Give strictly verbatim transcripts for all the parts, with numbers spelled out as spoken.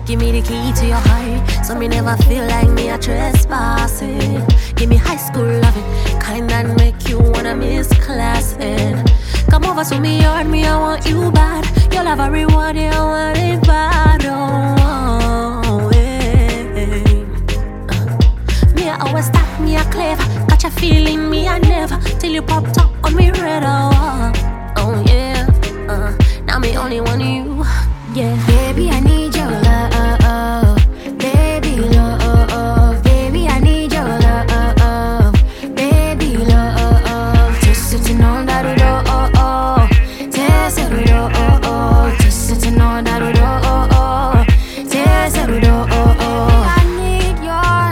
Give me the key to your heart, so me never feel like me a trespassing. Give me high school loving, kind that make you wanna miss class. And come over to me yard, me I want you bad. You'll have a reward, you want it bad. Oh, yeah. uh, Me I always stop, me I clever. Catch a feeling, me I never. Till you popped up on me radar. Oh yeah, uh, now me only want you. Yeah, baby, I need your love. Baby, love. Baby, I need your love. Baby, love. Just sitting on that door. Oh, oh. Just a door. Oh, oh. Just sitting on that door. Oh, oh. Just a door. Oh, oh. I need your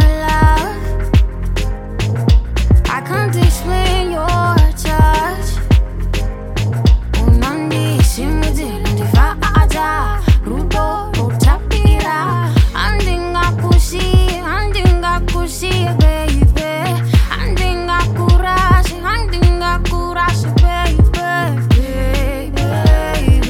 love. I can't explain your touch. Unandi simudil difaja. Rubo rotapira. Andinga kusi, andinga kusi, baby. Andinga kurashi, andinga kurashi, baby, baby.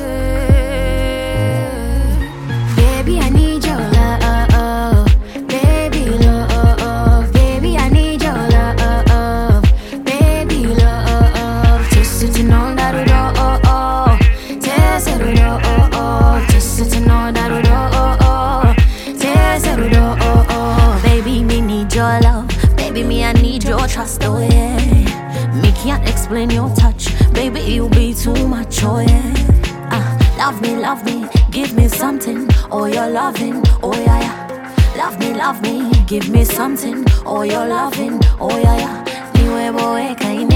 Baby, I need your love. Baby, love. Baby, I need your love. Baby, love. Just sitting on that door. Oh, oh. Just a door. Oh, oh. Just sitting on that door. Oh, oh. Just a door. Oh, oh. Baby, me need your love. Baby, me I need your trust. Oh yeah. Me can't explain your touch. Baby, you be too much. Oh yeah. Ah, love me, love me, give me something. Oh, you're loving. Oh yeah, yeah. Love me, love me, give me something. Oh, you're loving. Oh yeah, yeah. Niwe boy, kind